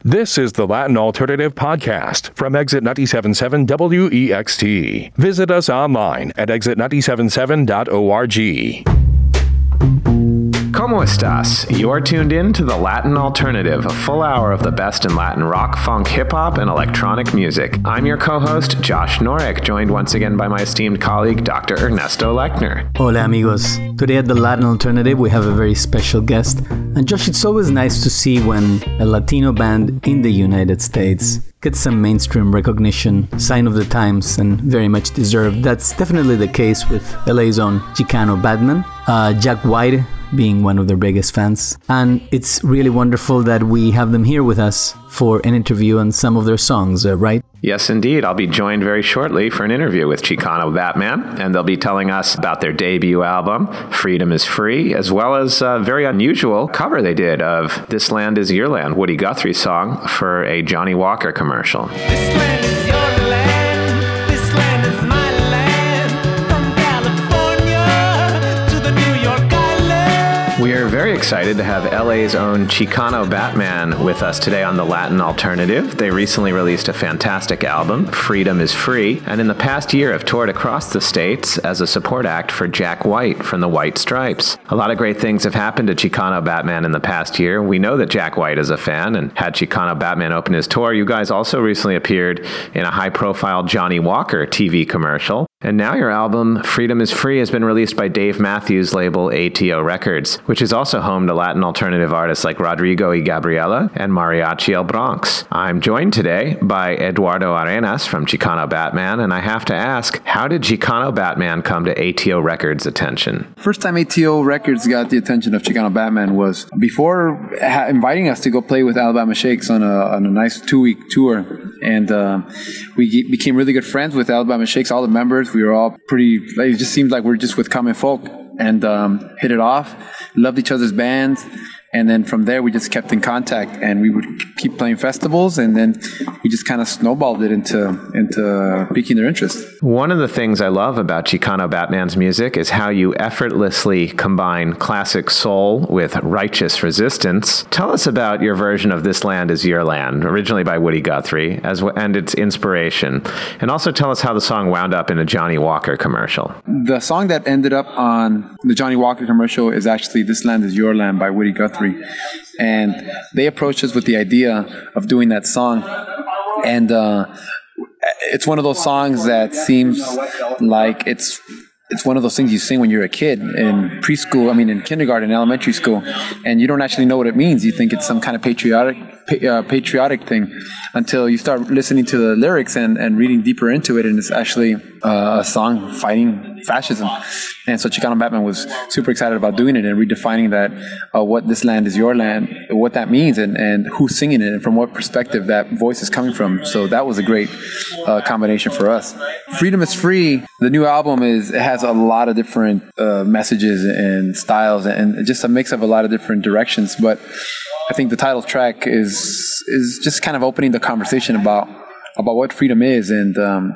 This is the Latin Alternative Podcast from Exit 97.7 WEXT. Visit us online at exit977.org. ¿Cómo estás? You are tuned in to the Latin Alternative, a full hour of the best in Latin rock, funk, hip-hop, and electronic music. I'm your co-host, Josh Norek, joined once again by my esteemed colleague, Dr. Ernesto Lechner. Hola, amigos. Today at the Latin Alternative, we have a very special guest. And Josh, it's always nice to see when a Latino band in the United States gets some mainstream recognition, sign of the times, and very much deserved. That's definitely the case with LA's own Chicano Batman. Jack White being one of their biggest fans. And it's really wonderful that we have them here with us for an interview on some of their songs, right? Yes, indeed. I'll be joined very shortly for an interview with Chicano Batman, and they'll be telling us about their debut album, Freedom is Free, as well as a very unusual cover they did of This Land Is Your Land, Woody Guthrie's song, for a Johnny Walker commercial. This land is your land, this land is my land, from California to the New York Island. We are very excited to have LA's own Chicano Batman with us today on the Latin Alternative. They recently released a fantastic album, Freedom is Free, and in the past year have toured across the states as a support act for Jack White from the White Stripes. A lot of great things have happened to Chicano Batman in the past year. We know that Jack White is a fan and had Chicano Batman open his tour. You guys also recently appeared in a high-profile Johnny Walker TV commercial. And now your album, Freedom is Free, has been released by Dave Matthews' label ATO Records, which is also home to Latin alternative artists like Rodrigo y Gabriela and Mariachi El Bronx. I'm joined today by Eduardo Arenas from Chicano Batman, and I have to ask, how did Chicano Batman come to ATO Records' attention? First time ATO Records got the attention of Chicano Batman was before inviting us to go play with Alabama Shakes on a nice 2-week tour. And we became really good friends with Alabama Shakes, all the members. We were all it just seemed like we were just with common folk, and hit it off, loved each other's bands. And then from there, we just kept in contact, and we would keep playing festivals, and then we just kind of snowballed it into piquing their interest. One of the things I love about Chicano Batman's music is how you effortlessly combine classic soul with righteous resistance. Tell us about your version of This Land Is Your Land, originally by Woody Guthrie, and its inspiration. And also tell us how the song wound up in a Johnny Walker commercial. The song that ended up on the Johnny Walker commercial is actually This Land Is Your Land by Woody Guthrie. And they approached us with the idea of doing that song. And it's one of those songs that seems like it's one of those things you sing when you're a kid in in kindergarten, elementary school, and you don't actually know what it means. You think it's some kind of patriotic thing until you start listening to the lyrics and reading deeper into it, and it's actually a song fighting fascism. And so Chicano Batman was super excited about doing it and redefining that, what this land is your land, what that means, and who's singing it and from what perspective that voice is coming from. So that was a great combination for us. Freedom is Free, the new album, it has a lot of different messages and styles, and just a mix of a lot of different directions. But I think the title track is just kind of opening the conversation about what freedom is, and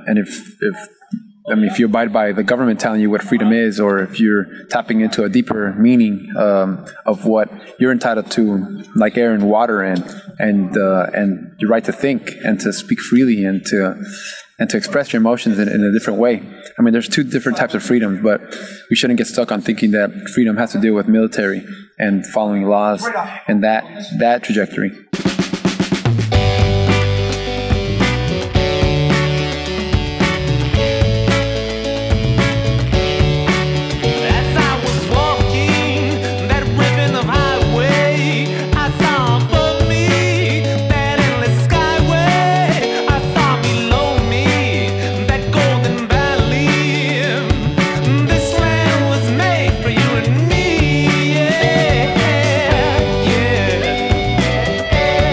if you abide by the government telling you what freedom is, or if you're tapping into a deeper meaning of what you're entitled to, like air and water, and your right to think and to speak freely and to express your emotions in a different way. I mean, there's two different types of freedom, but we shouldn't get stuck on thinking that freedom has to do with military and following laws and that trajectory. Yeah.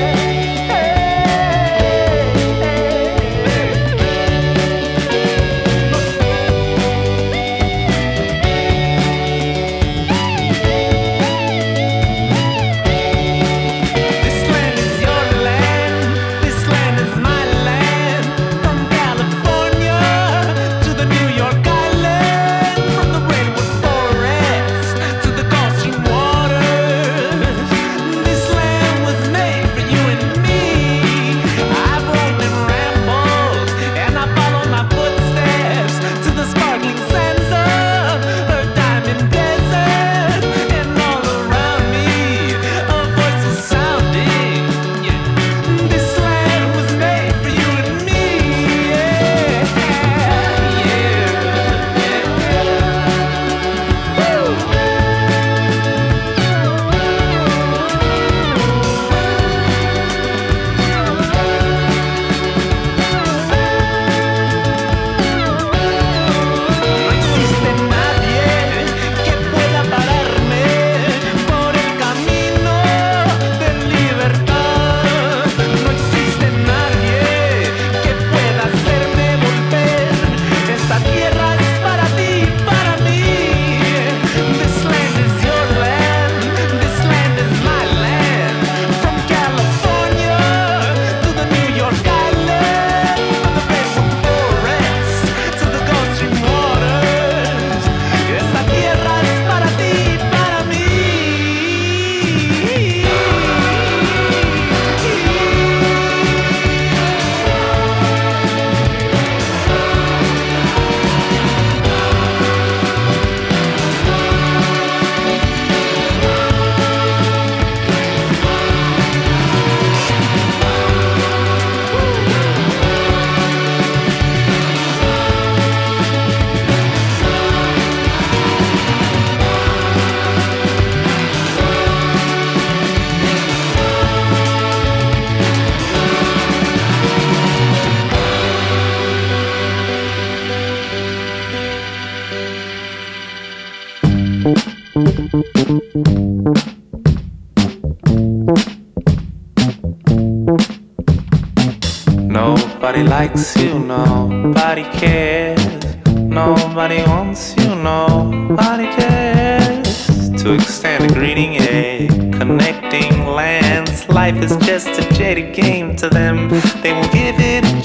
Nobody likes you, nobody cares. Nobody wants you, nobody cares. To extend a greeting, connecting lands. Life is just a jaded game to them. They will give it a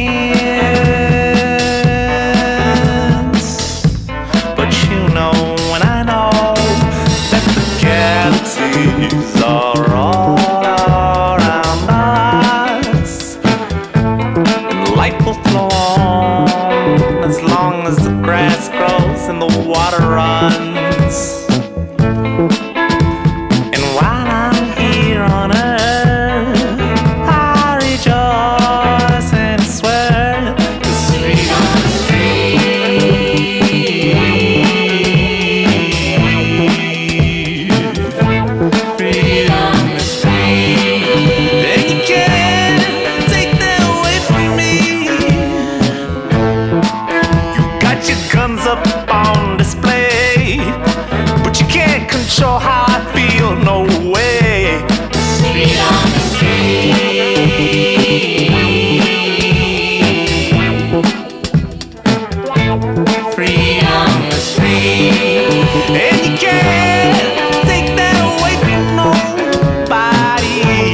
chance. But you know, and I know that the galaxies are all around us, and life will flow on as long as the grass grows and the water runs. And while I'm here on earth, I rejoice and swear, 'cause freedom is free. Freedom is free. And you can't take that away from me. You got your guns up on display, but you can't control how I feel, no way. Freedom is free. Freedom is free. And you can't take that away from nobody.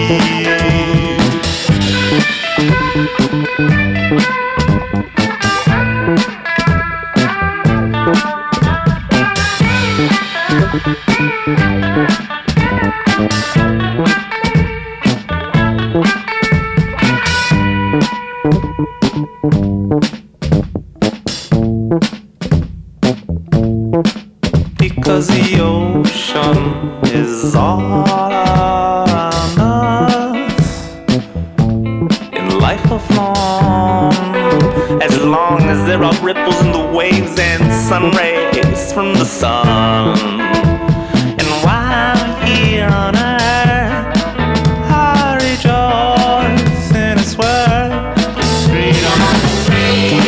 Because the ocean is all around us, and life will flow on as long as there are ripples in the waves and sun rays from the sun. And while I'm here on earth, I rejoice and I swear, 'cause freedom is free.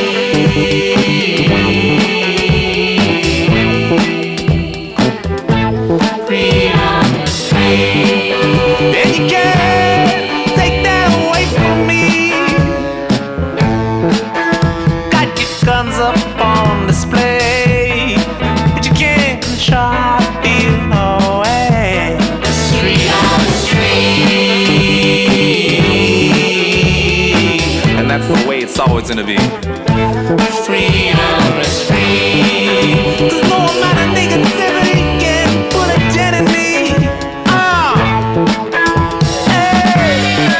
Freedom is free. And you can't take that away from me. Got your guns up on display, but you can't control how I feel, no way. 'Cause freedom is free. And that's the way it's always gonna be. Freedom is free. 'Cause no amount of negativity can put a dent in me. Hey.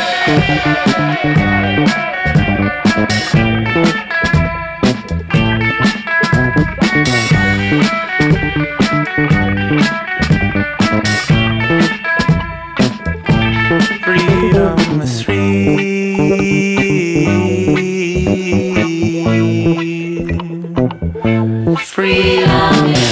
Freedom is free. Freedom is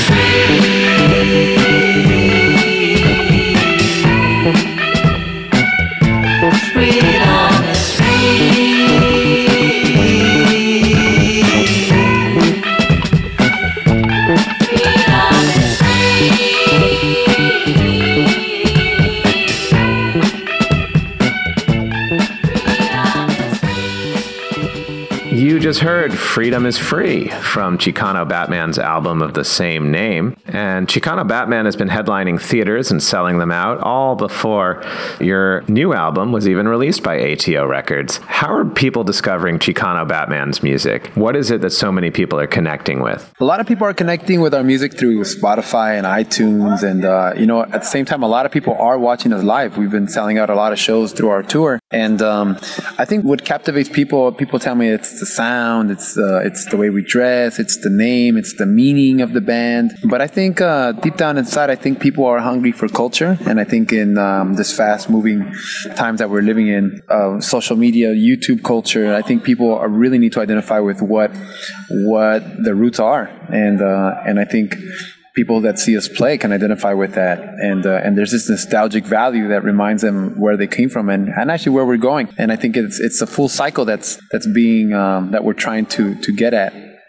free. Freedom is You just heard Freedom is Free from Chicano Batman's album of the same name. And Chicano Batman has been headlining theaters and selling them out all before your new album was even released by ATO Records. How are people discovering Chicano Batman's music? What is it that so many people are connecting with? A lot of people are connecting with our music through Spotify and iTunes. And, at the same time, a lot of people are watching us live. We've been selling out a lot of shows through our tour. And I think what captivates people tell me it's the sound, it's the way we dress, it's the name, it's the meaning of the band. But I think deep down inside, I think people are hungry for culture. And I think in this fast-moving times that we're living in, social media, YouTube culture, I think people really need to identify with what the roots are. And I think people that see us play can identify with that, and there's this nostalgic value that reminds them where they came from and actually where we're going. And I think it's a full cycle that's being that we're trying to get at.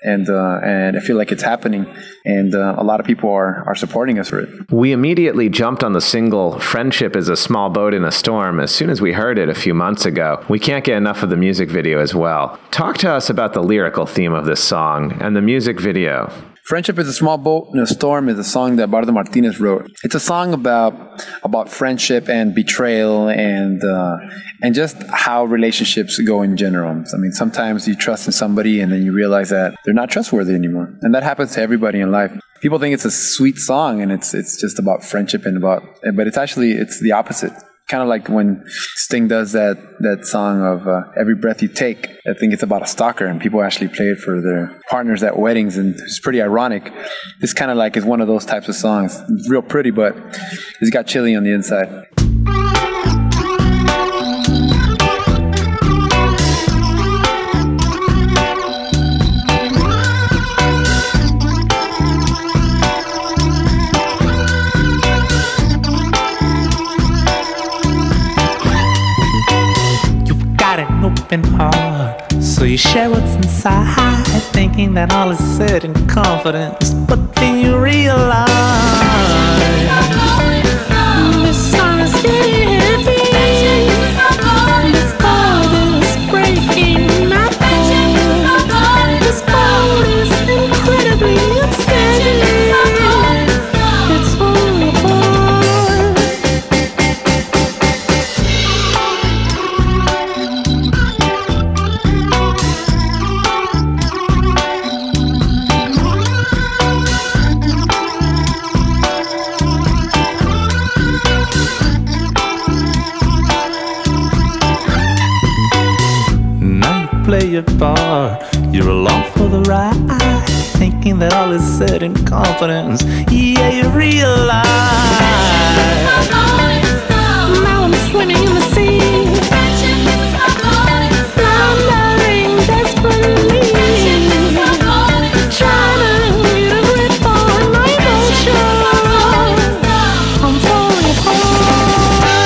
and I feel like it's happening, and a lot of people are supporting us for it. We immediately jumped on the single "Friendship is a Small Boat in a Storm" as soon as we heard it a few months ago. We can't get enough of the music video as well. Talk to us about the lyrical theme of this song and the music video. Friendship is a Small Boat in a Storm is a song that Bardo Martinez wrote. It's a song about friendship and betrayal and just how relationships go in general. I mean, sometimes you trust in somebody and then you realize that they're not trustworthy anymore. And that happens to everybody in life. People think it's a sweet song and it's just about friendship but it's the opposite. Kind of like when Sting does that song of Every Breath You Take. I think it's about a stalker, and people actually play it for their partners at weddings, and it's pretty ironic. This kind of like is one of those types of songs. It's real pretty, but it's got chili on the inside. Open heart, so you share what's inside, thinking that all is said in confidence, but then you realize this song is getting heavy. This boat is breaking my boat. This boat is incredibly upsetting. It's falling apart. Play your part, you're along for the ride, thinking that all is said in confidence. Yeah, you realize now I'm swimming in the sea, floundering desperately, trying to get a grip on my emotions. I'm falling apart.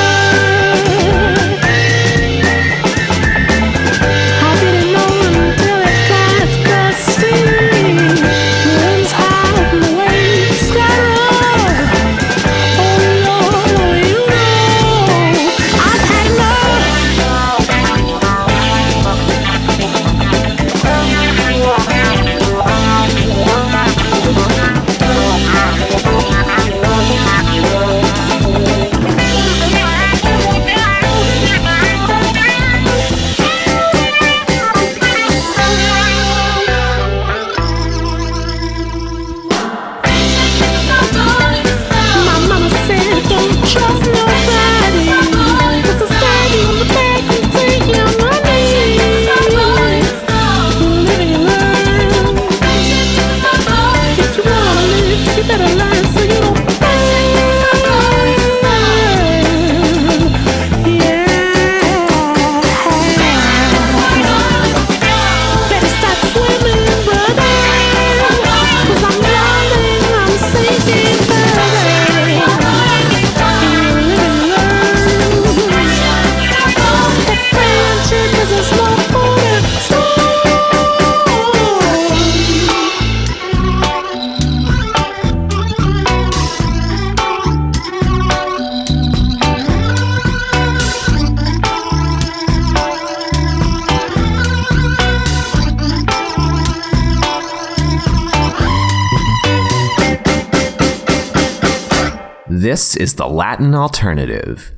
This is the Latin Alternative.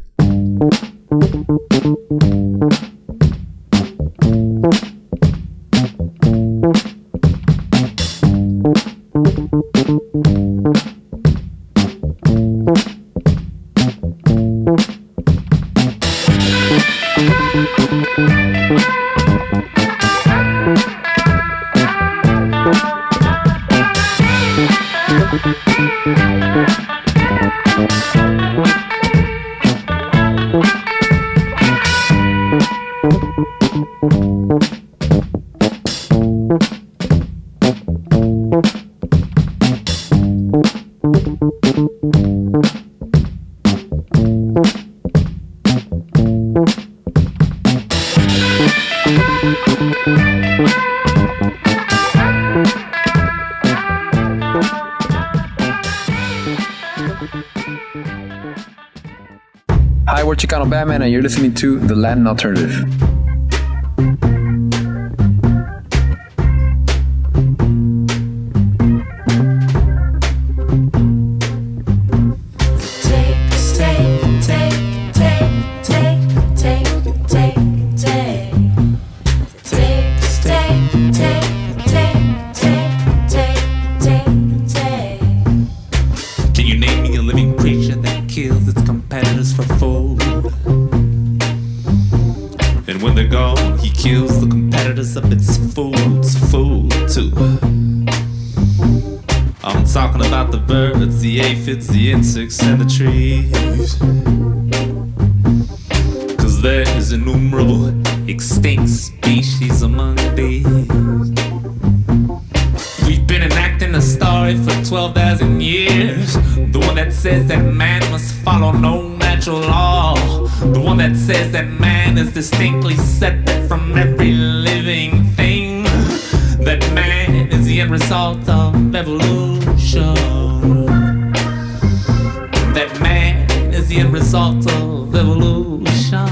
we're Chicano Batman, and you're listening to The Latin Alternative. The insects and the trees, 'cause there's innumerable extinct species among these. We've been enacting a story for 12,000 years, the one that says that man must follow no natural law, the one that says that man is distinctly separate from every living thing, that man is the end result of evolution, that man is the end result of evolution.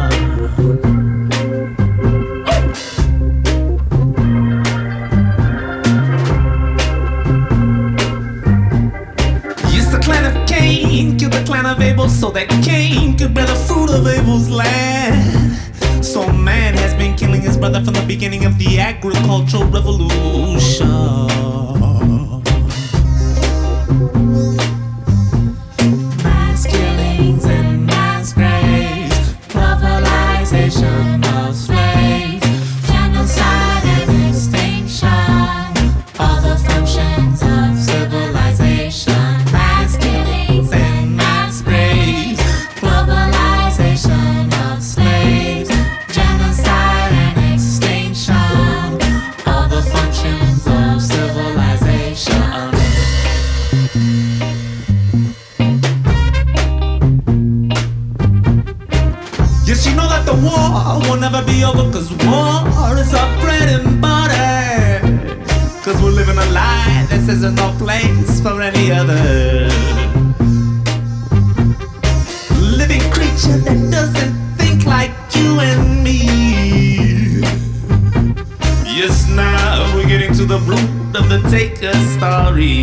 Yes, the clan of Cain killed the clan of Abel so that Cain could bear the fruit of Abel's land. So man has been killing his brother from the beginning of the agricultural revolution. Of slaves, genocide and extinction, all the functions of civilization, mass killings and mass graves, globalization of slaves, genocide and extinction, all the functions of civilization. Yes, you know that the war will never be over, 'cause war is our bread and butter. 'Cause we're living a lie that says there's no place for any other living creature that doesn't think like you and me. Yes, now we're getting to the root of the Taker story.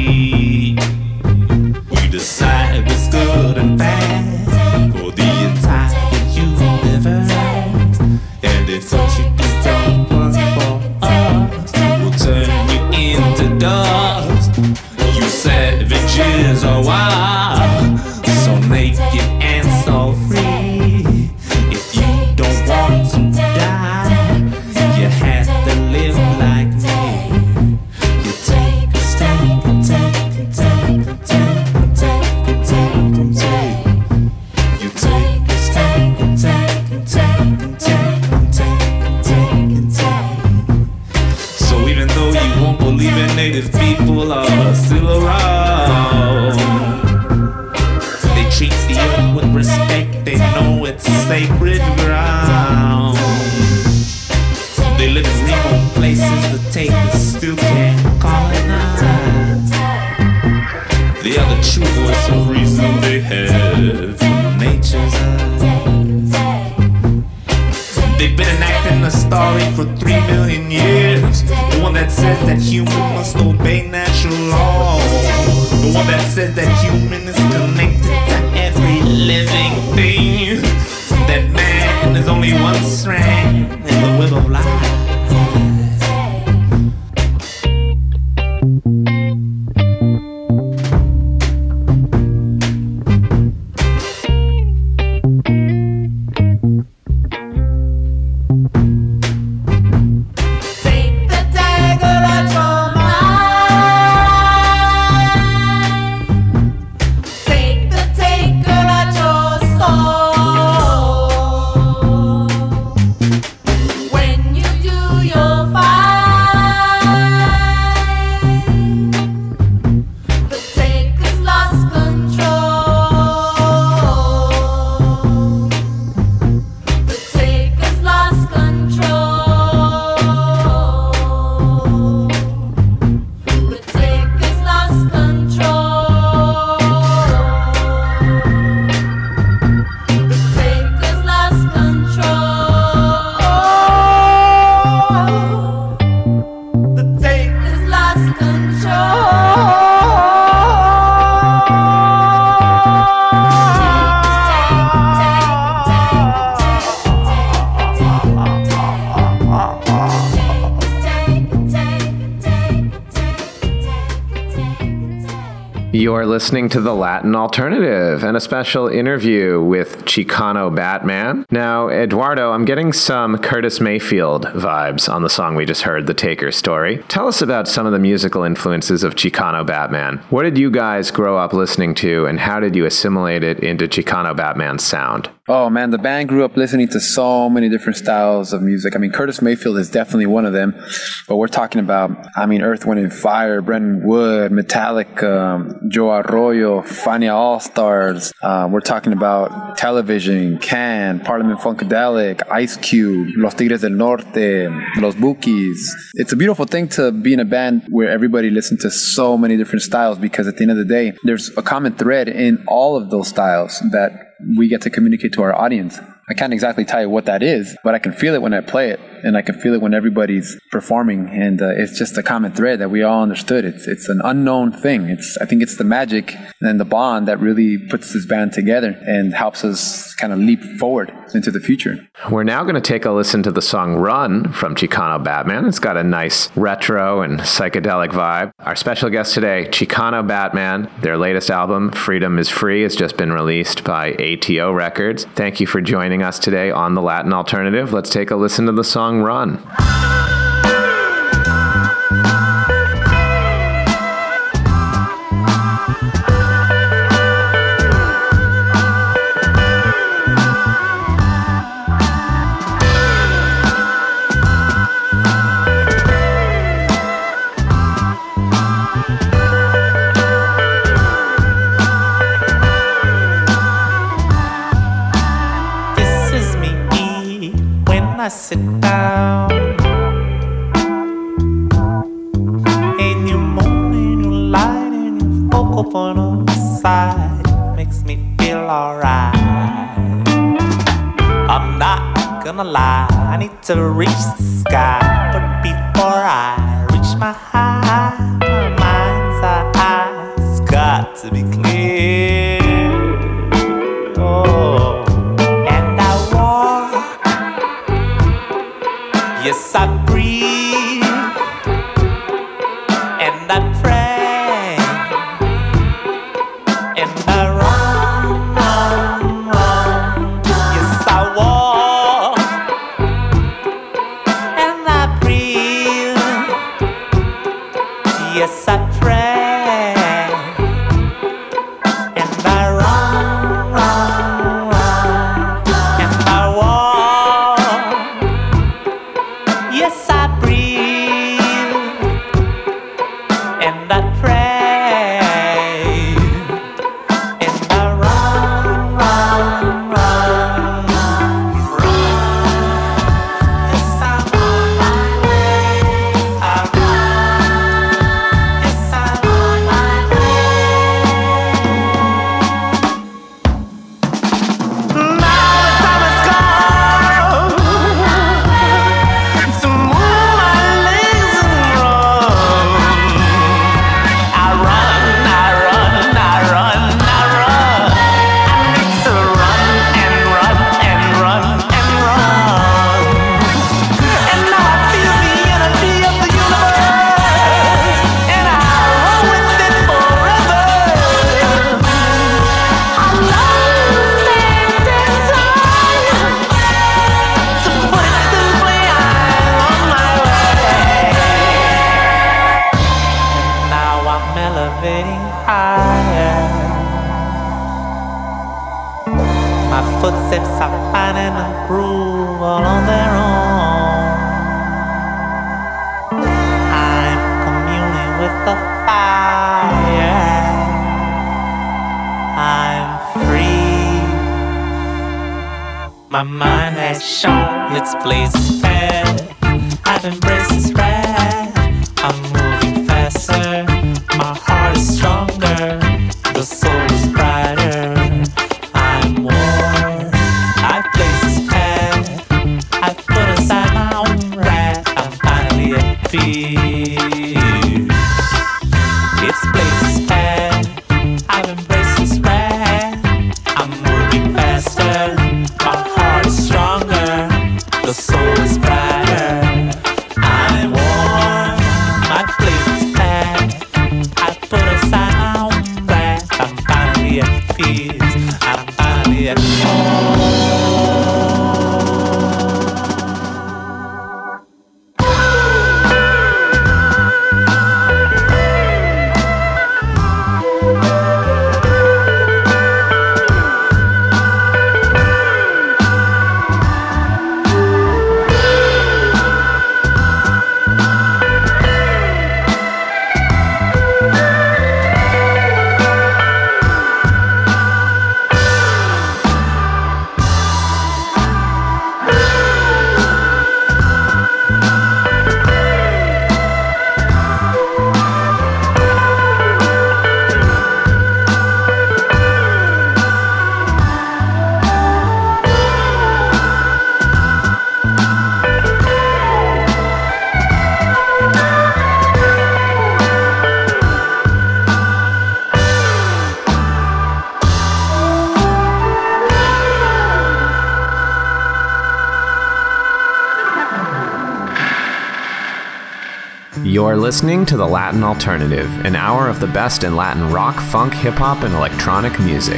We decide what's good and bad for the entire universe, and if what you don't work for us will turn you into dust. You savages are wild, so naked and so free. If you don't want to die, you have to live like me. You take a step, take a take a take a take a take a take. You take a step, take a take a take a take a take a take. So even though you won't believe it, native people are still around. They treat the earth with respect, they know it's sacred ground. They live in remote places, the takers still can't colonize. They are the true voice of reason, they have nature's eyes. They've been enacting a story for 3 million years, the one that says that human must obey natural law, the one that says that human is connected to every living thing, that man is only one strand in the web of life. When you do You're listening to The Latin Alternative and a special interview with Chicano Batman. Now, Eduardo, I'm getting some Curtis Mayfield vibes on the song we just heard, The Taker Story. Tell us about some of the musical influences of Chicano Batman. What did you guys grow up listening to, and how did you assimilate it into Chicano Batman's sound? Oh man, the band grew up listening to so many different styles of music. I mean, Curtis Mayfield is definitely one of them, but we're talking about, Earth, Wind and Fire, Brendan Wood, Metallica, Joe Arroyo, Fania All-Stars. We're talking about Television, Can, Parliament Funkadelic, Ice Cube, Los Tigres del Norte, Los Bukis. It's a beautiful thing to be in a band where everybody listens to so many different styles, because at the end of the day, there's a common thread in all of those styles that we get to communicate to our audience. I can't exactly tell you what that is, but I can feel it when I play it, and I can feel it when everybody's performing, and it's just a common thread that we all understood. It's an unknown thing. I think it's the magic and the bond that really puts this band together and helps us kind of leap forward into the future. We're now going to take a listen to the song Run from Chicano Batman. It's got a nice retro and psychedelic vibe. Our special guest today, Chicano Batman. Their latest album, Freedom is Free, has just been released by ATO Records. Thank you for joining us today on The Latin Alternative. Let's take a listen to the song Run. I sit down and you moan and you lie and you poke up on the side. Makes me feel alright. I'm not gonna lie, I need to reach the sky, but before I reach my high, my mind's eyes got to be clear. Oh. Yes, I breathe and I pray and I run. Yes, I walk and I breathe. Yes, I pray and I run and I walk. Yes, I breathe and I pray and I run. Yes, I run my way. I run. Yes, I run my way. Now the time has come to move my legs and run. I run, I run, I run, I run. I need to run and run and run and run. And now I feel the energy of the universe, and I run with it forever. I love space and time. To put it simply, I'm on my way. Now I'm elevating higher. My footsteps are finding a groove all on their own. I'm communing with the fire. I'm free. My mind has shown its blazing path. I've embraced its wrath. I'm moving faster. My heart is stronger. The soul is brighter. I'm warm. I place its path. I put aside my own wrath. I'm finally at peace. Its place is path. I've embraced its wrath. I'm moving faster. My heart is stronger. The soul is brighter. I'm warm. My place is packed. I put aside my own wrath. You're listening to The Latin Alternative, an hour of the best in Latin rock, funk, hip-hop, and electronic music.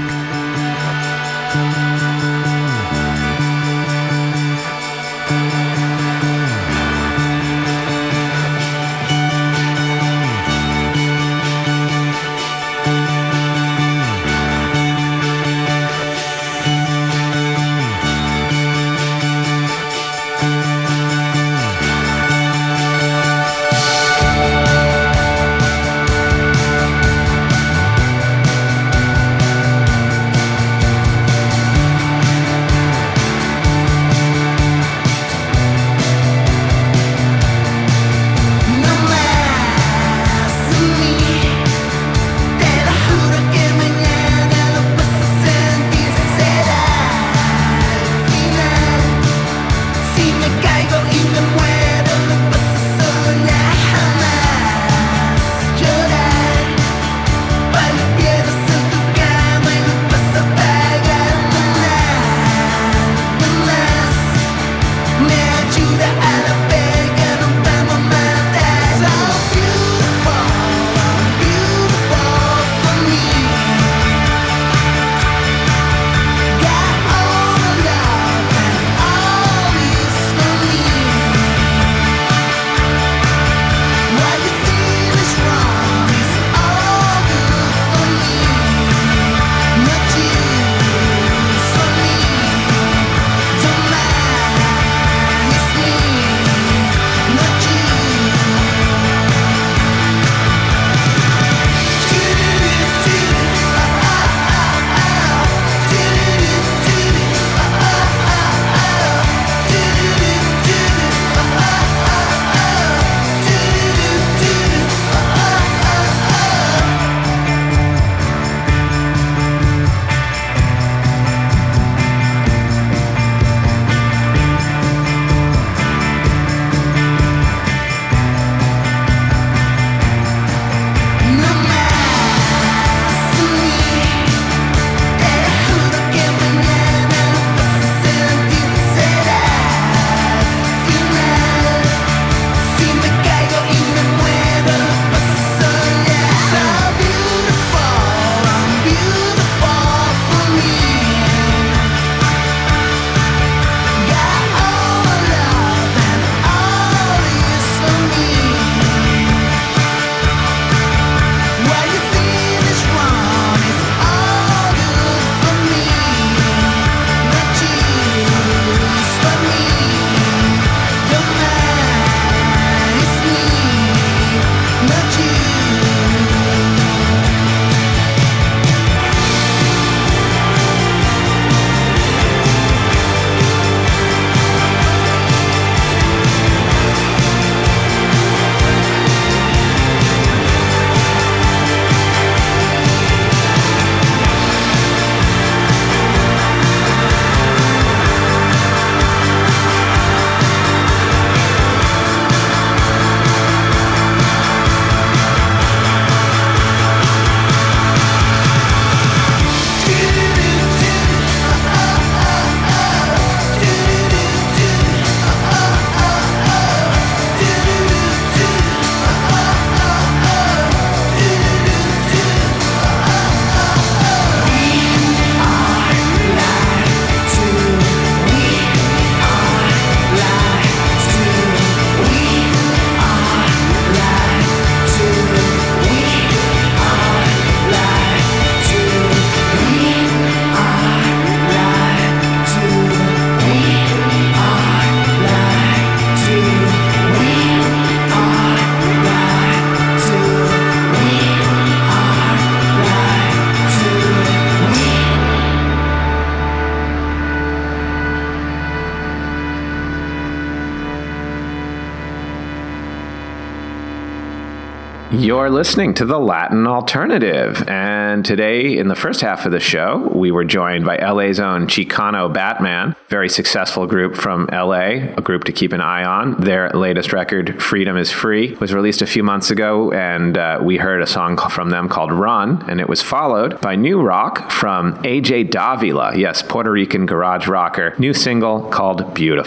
You're listening to The Latin Alternative, and today in the first half of the show, we were joined by LA's own Chicano Batman, very successful group from LA, a group to keep an eye on. Their latest record, Freedom is Free, was released a few months ago, and we heard a song from them called Run, and it was followed by new rock from AJ Davila, yes, Puerto Rican garage rocker, new single called Beautiful.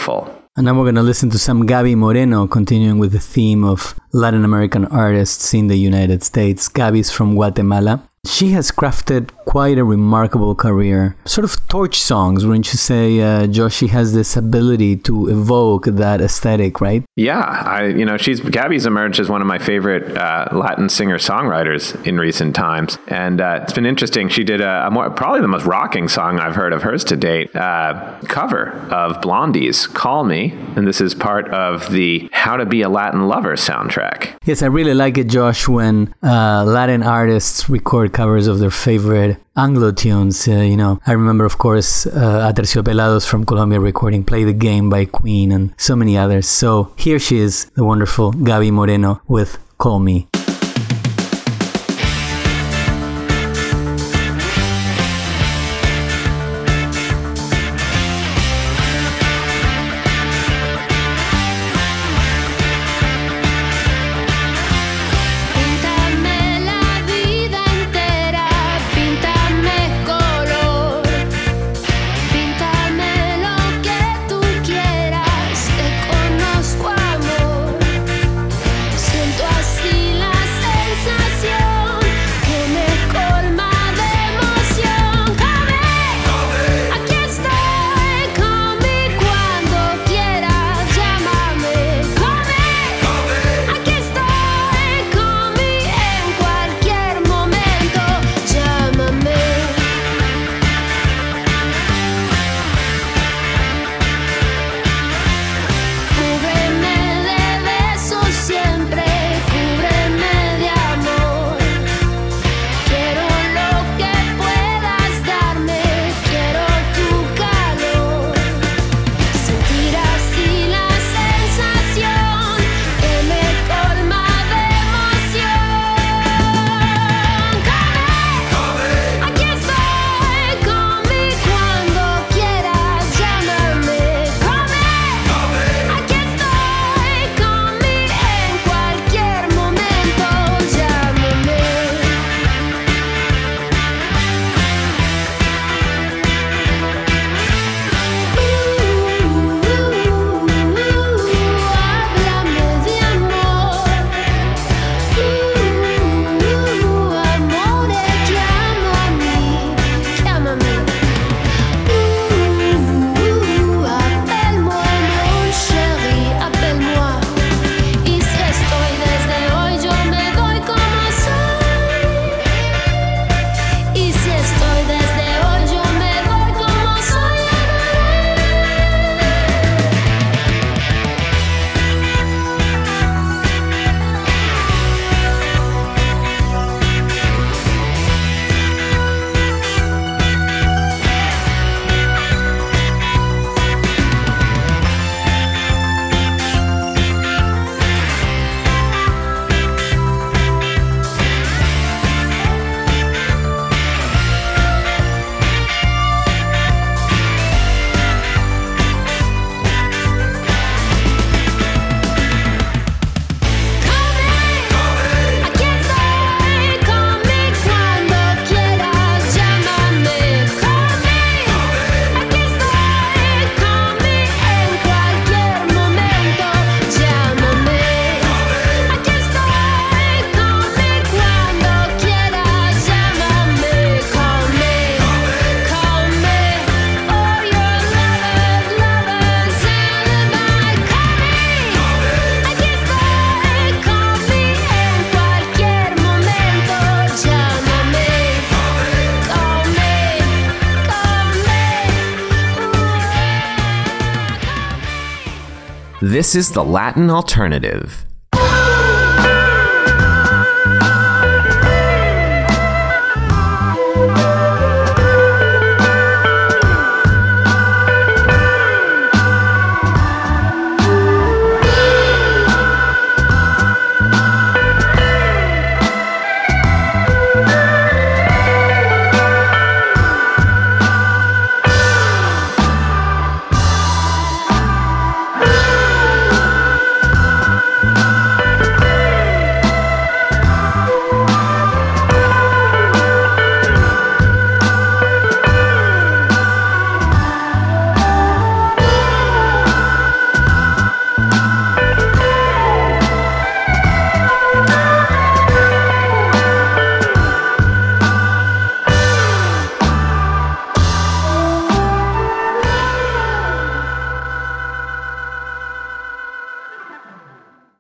And now we're going to listen to some Gaby Moreno, continuing with the theme of Latin American artists in the United States. Gaby's from Guatemala. She has crafted quite a remarkable career. Sort of torch songs, wouldn't you say, Josh? She has this ability to evoke that aesthetic, right? Yeah, Gaby's emerged as one of my favorite Latin singer-songwriters in recent times. And it's been interesting. She did probably the most rocking song I've heard of hers to date, cover of Blondie's Call Me. And this is part of the How to Be a Latin Lover soundtrack. Yes, I really like it, Josh, when Latin artists record covers of their favorite Anglo tunes. I remember, of course, Aterciopelados from Colombia recording Play the Game by Queen and so many others. So here she is, the wonderful Gaby Moreno with Call Me. Así la This is the Latin Alternative.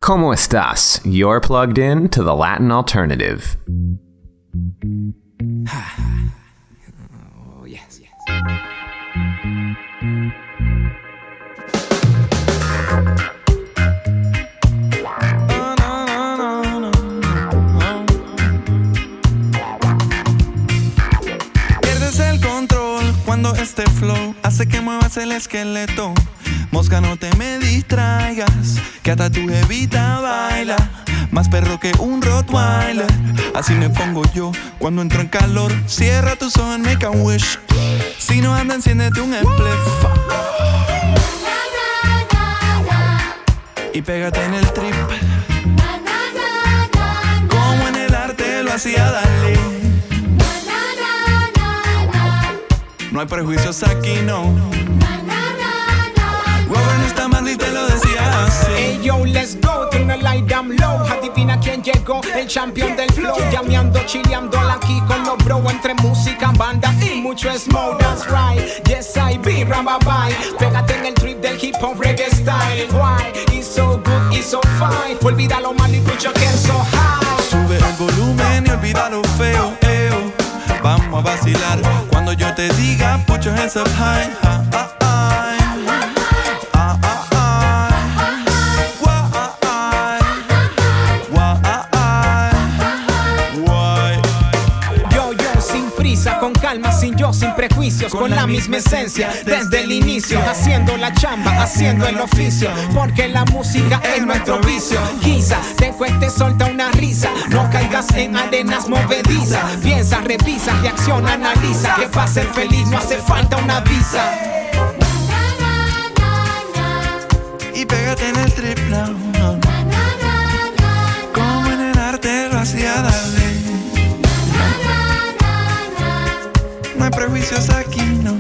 ¿Cómo estás? You're plugged in to the Latin Alternative. Oh, yes. Pierdes el control cuando este flow hace que muevas el esqueleto. Mosca, no te me distraigas, que hasta tu jevita baila más perro que un Rottweiler. Así me pongo yo cuando entro en calor. Cierra tus ojos and make a wish. Si no anda, enciéndete un spliff y pégate en el trip, como en el arte lo hacía Dalí. No hay prejuicios aquí, no. Robert no está mal y te lo decía así. Hey yo, let's go, turn the light down low. Adivina quién llegó, el champion del flow. Llameando, chileando aquí con los bro. Entre música, banda y mucho smoke, that's right. Yes, I be, bye. Pégate en el trip del hip hop reggae style. Why? It's so good, it's so fine. Olvida lo malo y put your hands so high. Sube el volumen y olvida lo feo, Vamos a vacilar cuando yo te diga put your hands up high. Con calma, sin yo, sin prejuicios, con la misma esencia desde el inicio, haciendo la chamba, haciendo el oficio, porque la música es nuestro vicio. Quizás te cueste soltar una risa, no caigas en arenas movedizas. Piensa, revisa, reacciona, analiza, que para ser feliz no hace falta una visa. Y pégate en el trip now, como en el arte lo hacía Dalí. No hay prejuicios aquí, no.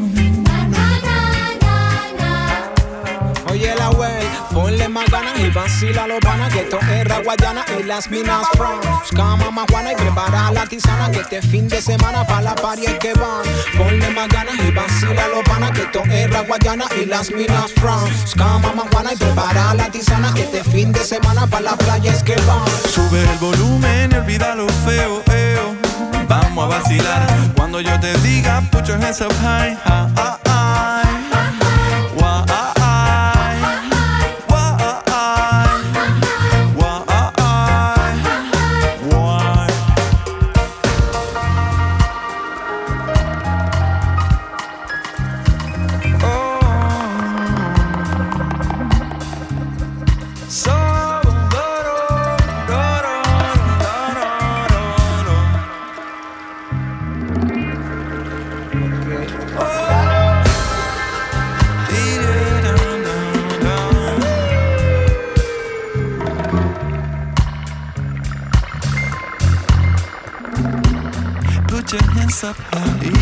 Oye la wey, ponle más ganas y vacila los panas, que esto es Raguayana y las minas from. Buscama más Juana y prepara la tisana, que este fin de semana pa' la party es que van. Ponle más ganas y vacila los panas, que esto es Raguayana y las minas from. Buscama más Juana y prepara la tisana, que este fin de semana pa' la playa es que van. Sube el volumen y olvida lo feo, Vamos a vacilar cuando yo te diga put your hands up high, Put your hands up high.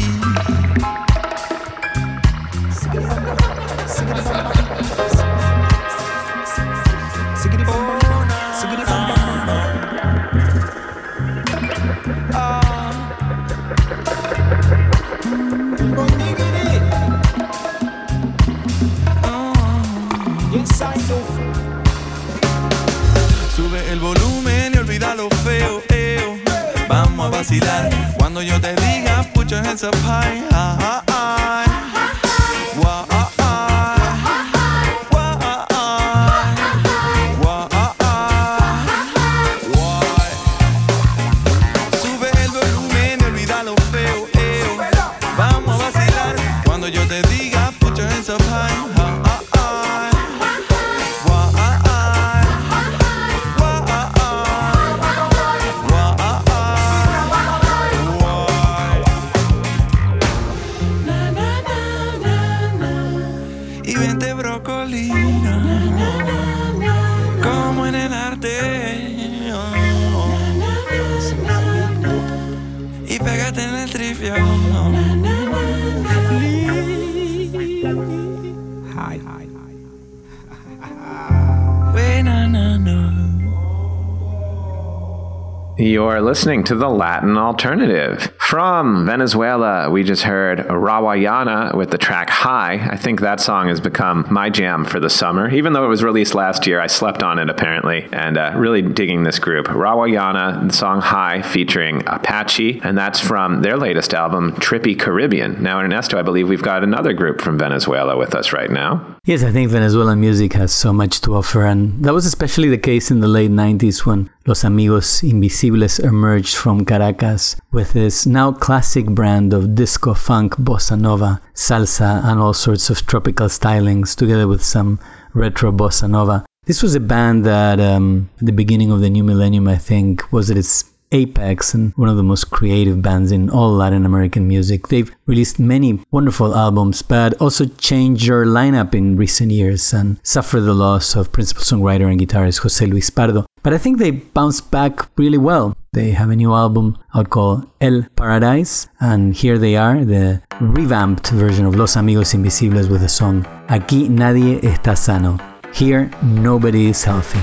Sube el volumen y olvida lo feo, Vamos a vacilar cuando yo te diga put your hands up high, Sube el volumen y olvida lo feo, Vamos a vacilar cuando yo te diga put your hands up high, y vente brocolino, como en el arte, y pégate en el tripio. You're listening to the Latin Alternative From Venezuela, we just heard Rawayana with the track High. I think that song has become my jam for the summer. Even though it was released last year, I slept on it apparently, and really digging this group. Rawayana, the song High, featuring Apache, and that's from their latest album, Trippy Caribbean. Now, Ernesto, I believe we've got another group from Venezuela with us right now. Yes, I think Venezuelan music has so much to offer, and that was especially the case in the late 90s when Los Amigos Invisibles emerged from Caracas with this now classic brand of disco, funk, bossa nova, salsa, and all sorts of tropical stylings, together with some retro bossa nova. This was a band that at the beginning of the new millennium, I think, was at its apex and one of the most creative bands in all Latin American music. They've released many wonderful albums, but also changed their lineup in recent years and suffered the loss of principal songwriter and guitarist Jose Luis Pardo. But I think they bounced back really well. They have a new album out called El Paradise, and here they are, the revamped version of Los Amigos Invisibles with the song Aquí Nadie Está Sano. Here, nobody is healthy.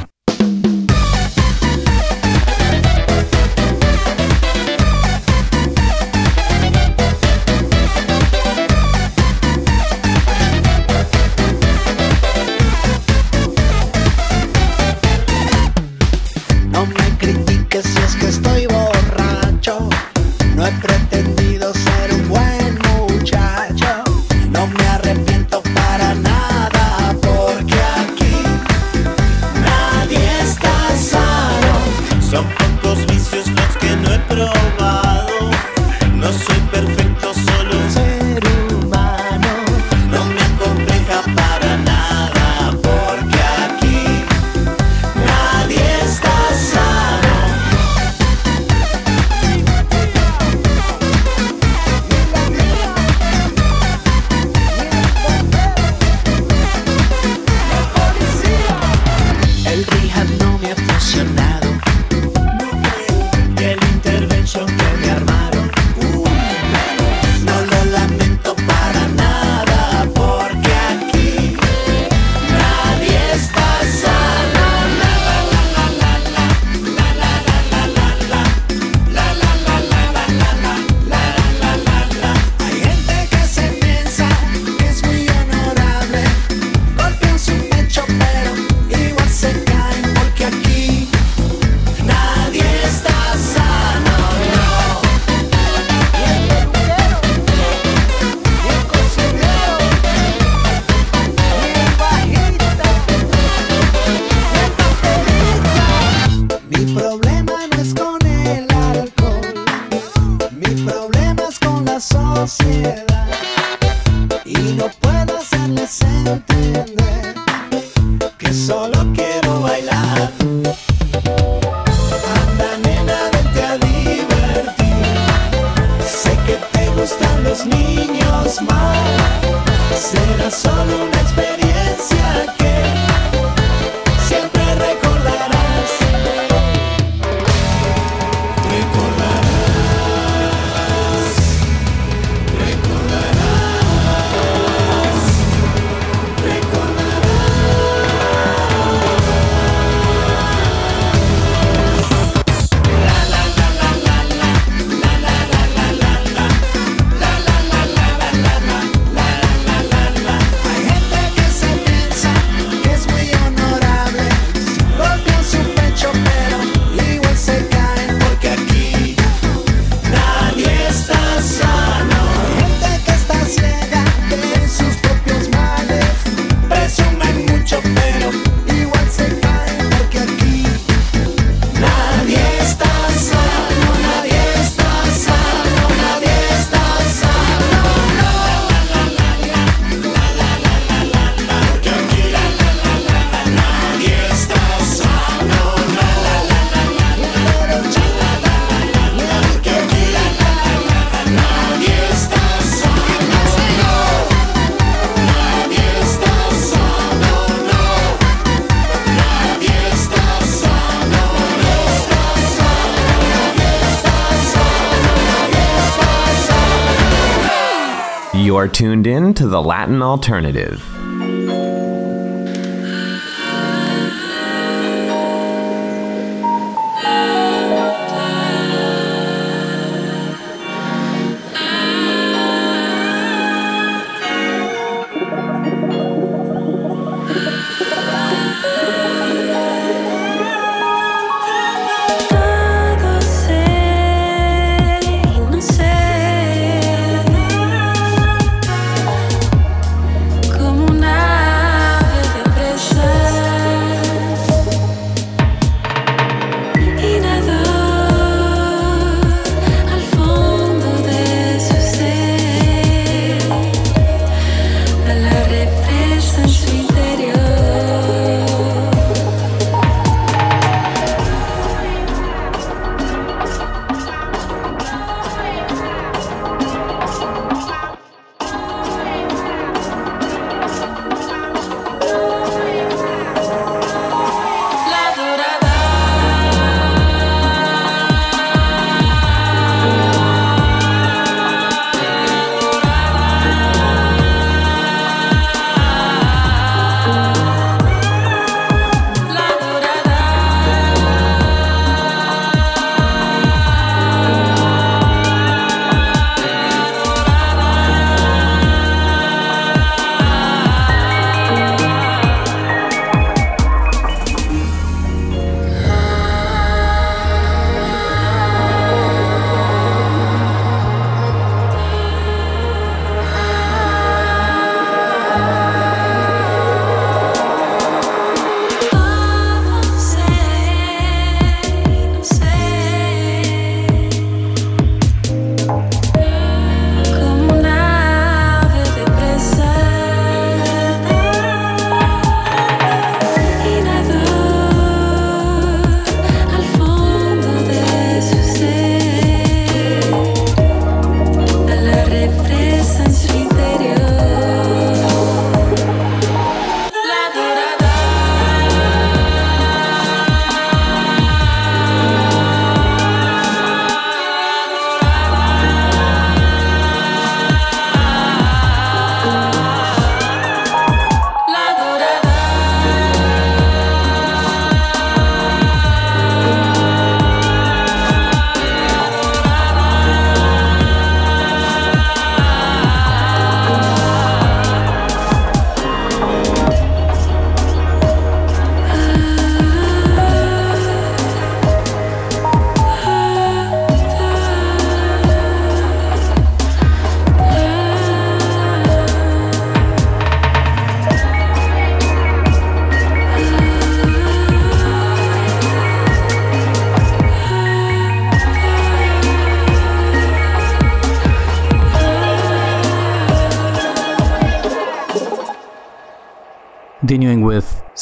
You are tuned in to the Latin Alternative.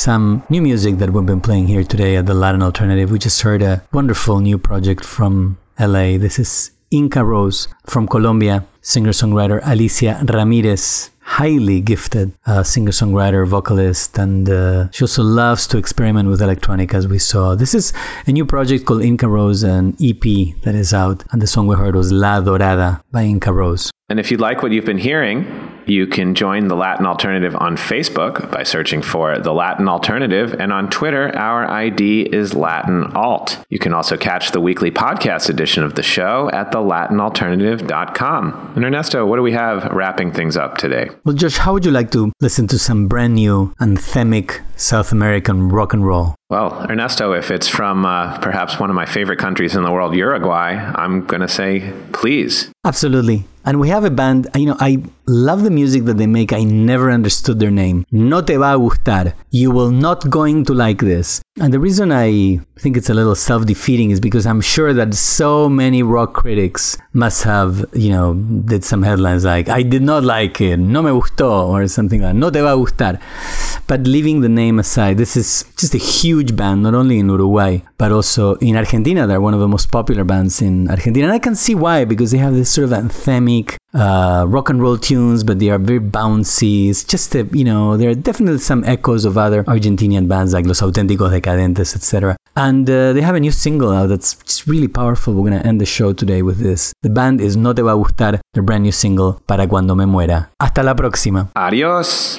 some new music that we've been playing here today at the Latin Alternative. We just heard a wonderful new project from LA. This is Inca Rose from Colombia, singer-songwriter Alicia Ramirez. Highly gifted singer-songwriter, vocalist, and she also loves to experiment with electronic, as we saw. This is a new project called Inca Rose, an EP that is out, and the song we heard was La Dorada by Inca Rose. And if you like what you've been hearing, you can join the Latin Alternative on Facebook by searching for the Latin Alternative, and on Twitter, our ID is Latin Alt. You can also catch the weekly podcast edition of the show at thelatinalternative.com. And Ernesto, what do we have wrapping things up today? Well, Josh, how would you like to listen to some brand new anthemic South American rock and roll? Well, Ernesto, if it's from perhaps one of my favorite countries in the world, Uruguay, I'm going to say please. Absolutely. And we have a band, I love the music that they make. I never understood their name. No te va a gustar. You will not going to like this. And the reason I think it's a little self-defeating is because I'm sure that so many rock critics must have, did some headlines like, I did not like it, no me gustó, or something like that. No te va a gustar. But leaving the name aside, this is just a huge band, not only in Uruguay, but also in Argentina. They're one of the most popular bands in Argentina. And I can see why, because they have this sort of anthemic rock and roll tunes, but they are very bouncy. It's just, there are definitely some echoes of other Argentinian bands like Los Auténticos Decadentes, etc. And they have a new single out that's just really powerful. We're going to end the show today with this. The band is No te va a gustar, their brand new single, Para cuando me muera. Hasta la próxima. Adiós.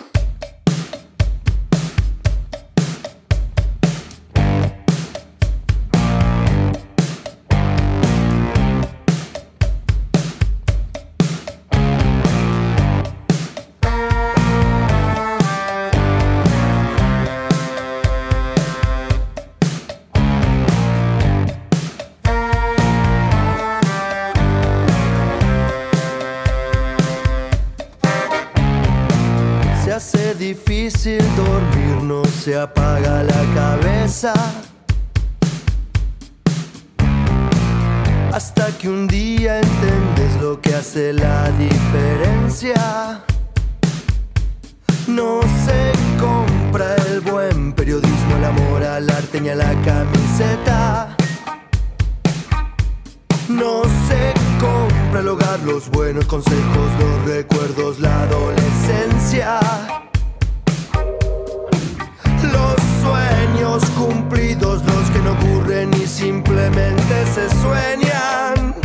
Difícil dormir, no se apaga la cabeza hasta que un día entiendes lo que hace la diferencia. No se compra el buen periodismo, el amor al arte ni a la camiseta. No se compra el hogar, los buenos consejos, los recuerdos, la adolescencia. Los sueños cumplidos, los que no ocurren y simplemente se sueñan.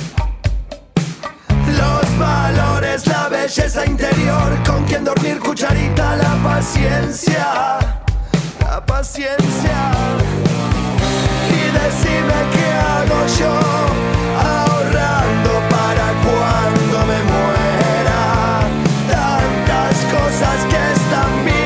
Los valores, la belleza interior, con quien dormir, cucharita, la paciencia. La paciencia. Y decime qué hago yo, ahorrando para cuando me muera. Tantas cosas que están bien.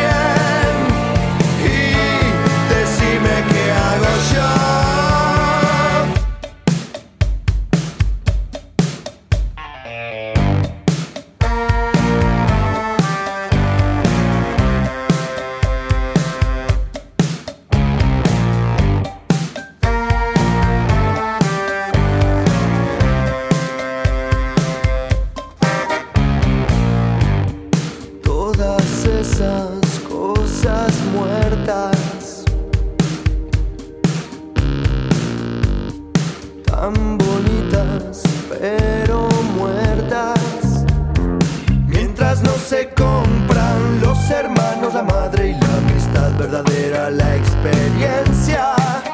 Tan bonitas, pero muertas. Mientras no se compran los hermanos, la madre y la amistad verdadera, la experiencia.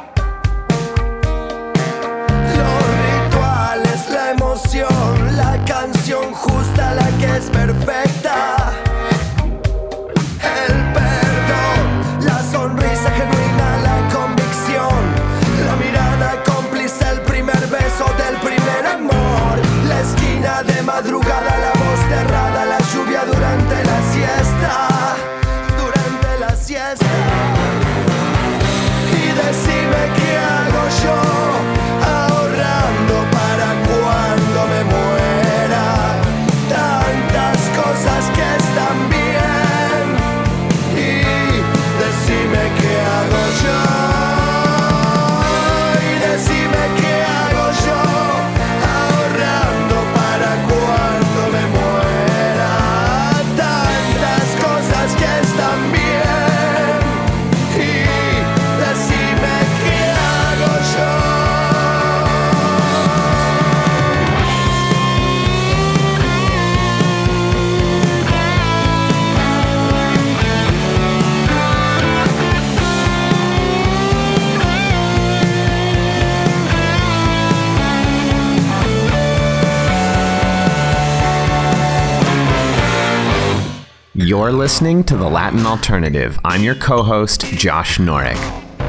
Los rituales, la emoción, la canción justa, la que es perfecta. El perdón, la sonrisa genuina, la convicción, la mirada cómplice, el primer beso del primer amor, la esquina de madrugada, la voz cerrada, la lluvia durante la siesta, y decime qué hago yo, ahorrando para cuando me muera. Tantas cosas You're listening to The Latin Alternative. I'm your co-host, Josh Norek.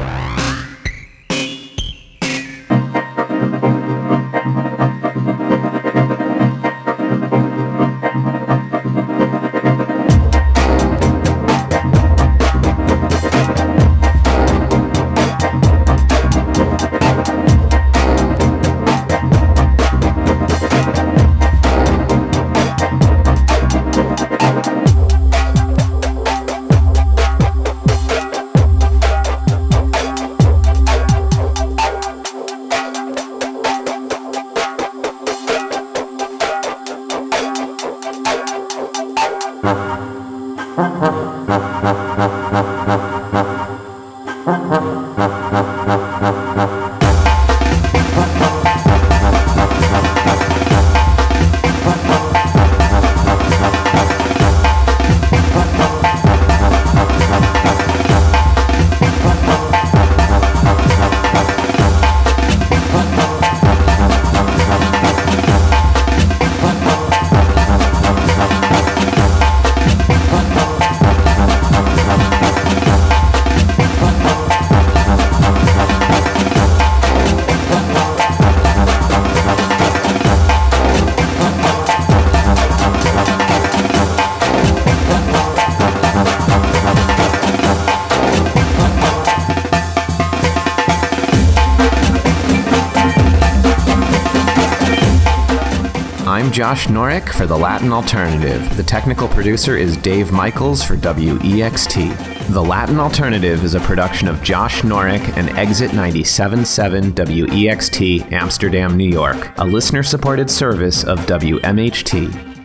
I'm Josh Norek for The Latin Alternative. The technical producer is Dave Michaels for WEXT. The Latin Alternative is a production of Josh Norek and Exit 97.7 WEXT, Amsterdam, New York, a listener-supported service of WMHT.